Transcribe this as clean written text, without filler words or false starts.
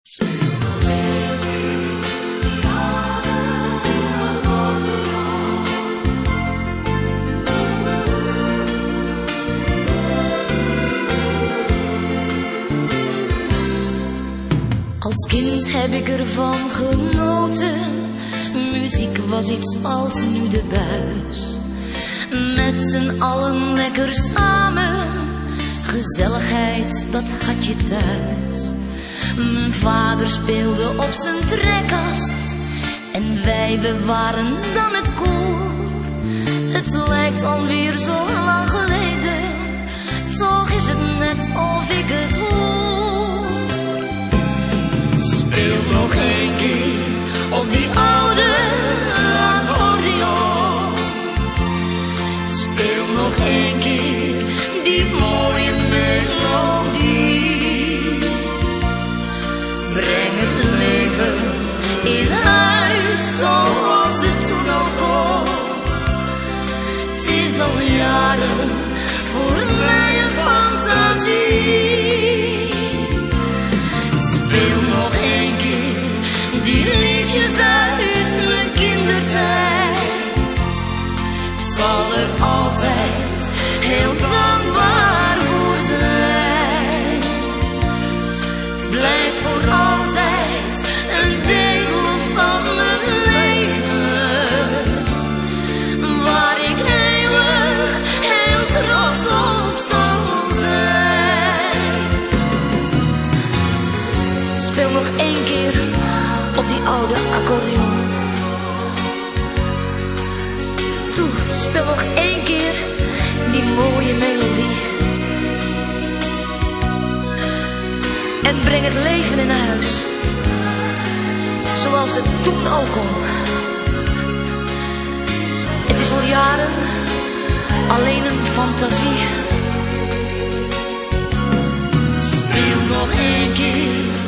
Als kind heb ik ervan genoten. Muziek was iets als nu de buis. Met z'n allen lekker samen. Gezelligheid, dat had je thuis. Mijn vader speelde op zijn trekkast. En wij, we waren dan het koor. Het lijkt alweer zo lang geleden. Toch is het net of ik het hoor. Speel nog een keer op die oude accordeon. Speel nog een keer die mooie melodie. Breng het leven in huis zoals het toen al kon. Het is al jaren voor mij een fantasie. Speel nog een keer die liedjes uit mijn kindertijd. Ik zal er altijd heel dankbaar voor zijn. Het blijft voor altijd een deel van mijn leven, waar ik eeuwig heel trots op zal zijn. Speel nog één keer op die oude accordeon. Toe, speel nog één keer die mooie melodie. En breng het leven in huis, zoals het toen al kon. Het is al jaren alleen een fantasie. Speel nog een keer